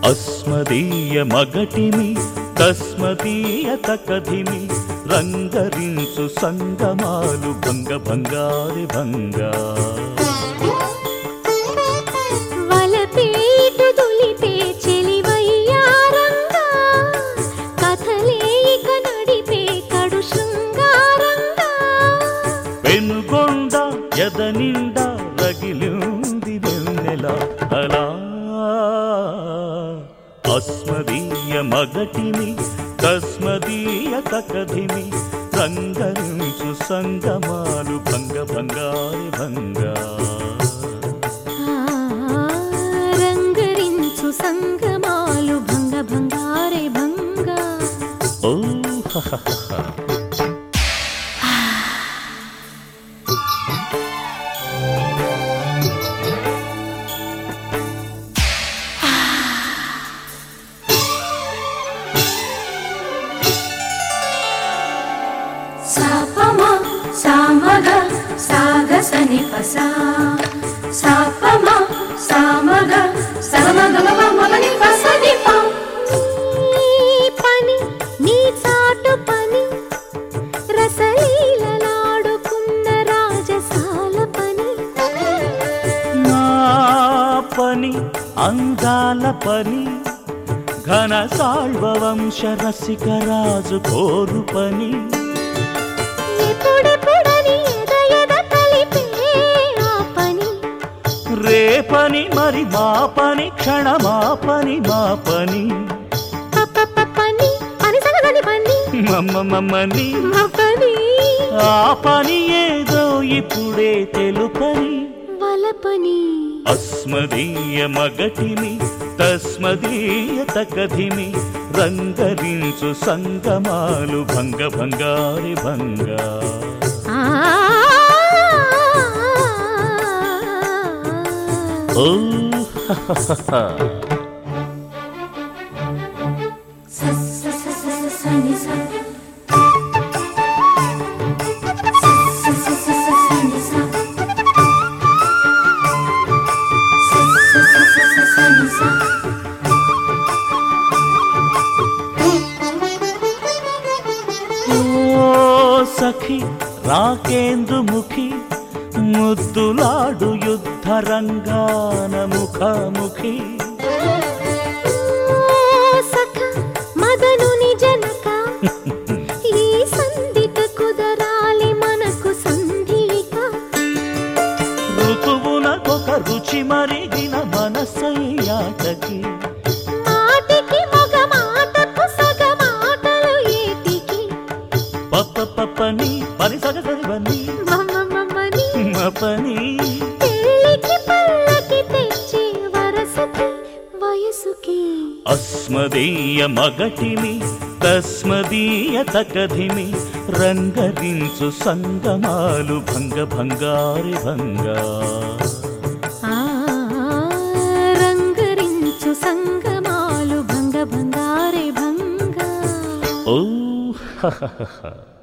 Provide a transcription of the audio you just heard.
అస్మదీయ మగటిమి తస్మదీయ తకధిమి రంగరించు సంగమాలు భంగ భంగారి భంగా వలపేటు దులిపే చెలివయ్యారంగా కథలేక నడిపే కడు శృంగారంగా వెనుగొండ ఎదనిండా రగిలింది వెన్నెల అలా అస్మదీయ మగటిమి తస్మదీయ తకధిమి రంగరించు సంగమాలు భంగ భంగారి భంగా రంగరించు సంగమాలు భంగ భంగారే భంగా ఓ సాపమా సామగ సాగ సని పసా సాపమా సామగ సమగ మమని పసని పా పని నీ చాటు పని రసలీలలాడుకున్న రాజసాల పని నా పని అందాల పని ఘన సాల్వ వంశ రసిక రాజు కోరు పని ఎప్పుడెప్పుడని ఎద ఎద కలిపే ఆ పని రేపని మరి మా పని క్షణమా పని మా పని పని పని సగదని పని మమ్మని మా పని ఆ పని ఏదో ఇప్పుడే తెలుపని వలపని అస్మదీయ మగటిమి తస్మదీయ తకధిమి రంగరించు సంగమాలు భంగ భంగారి భంగా ఓ సఖి రాకేందుముఖి ముద్దులాడు యుద్ధ రంగాన ముఖాముఖి సఖ మదనుని జనక ఈ సంధిక కుదరాలి మనకు సంధిక ఋతువునకొక రుచి మరిగిన మనసయ్యాటకి మాటికి మగ మాటకు సగ మాటలు ఏటికి పని పని సగసరివని మమ్మని పని పెళ్ళికి పల్లకి తెచ్చే వరసకి వయసుకి అస్మదీయ మగటిమి తస్మదీయ తకధిమి రంగరించు సంగమాలు భంగ భంగారి భంగా రంగరించు సంగమాలు భంగ భంగారే భంగా ఓ